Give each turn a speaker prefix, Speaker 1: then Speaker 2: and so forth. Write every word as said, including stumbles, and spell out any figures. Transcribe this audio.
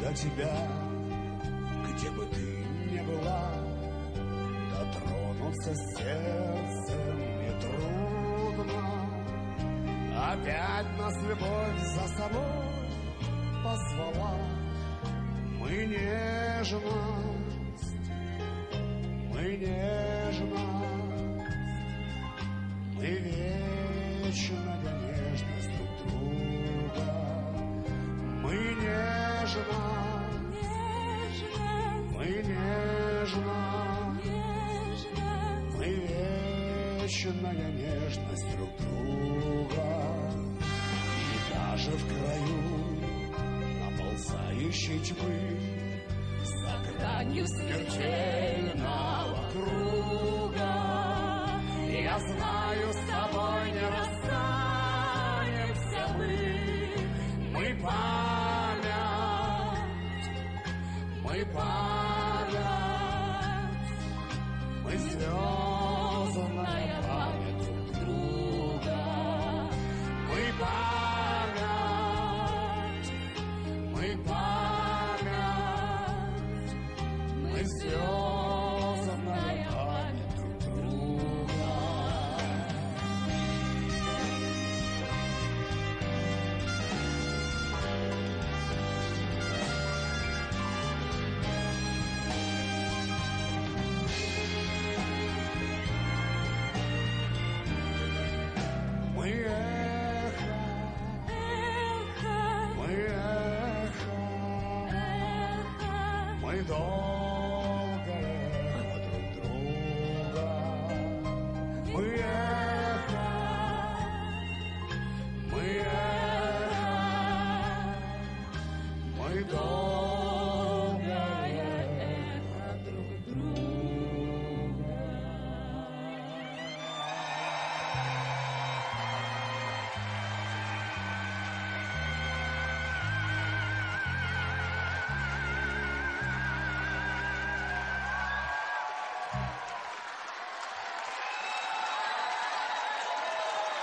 Speaker 1: до тебя, где бы ты ни была, дотронуться сердцем нетрудно. Опять нас любовь за собой позвала. Мы нежность, мы нежность, мы вечная нежность друг друга. Мы нежность, мы нежность, мы вечная нежность друг друга. И даже в краю наползающей тьмы,
Speaker 2: за гранью смертельного круга, я знаю, с тобой не расстанемся мы. Мы память, мы память, мы звездная память друг друга. Мы память, мы память, мы звездная память друг друга.
Speaker 1: мы эхо, мы эхо, мы долгое эхо друг друга. Мы эхо, мы эхо, мы долгое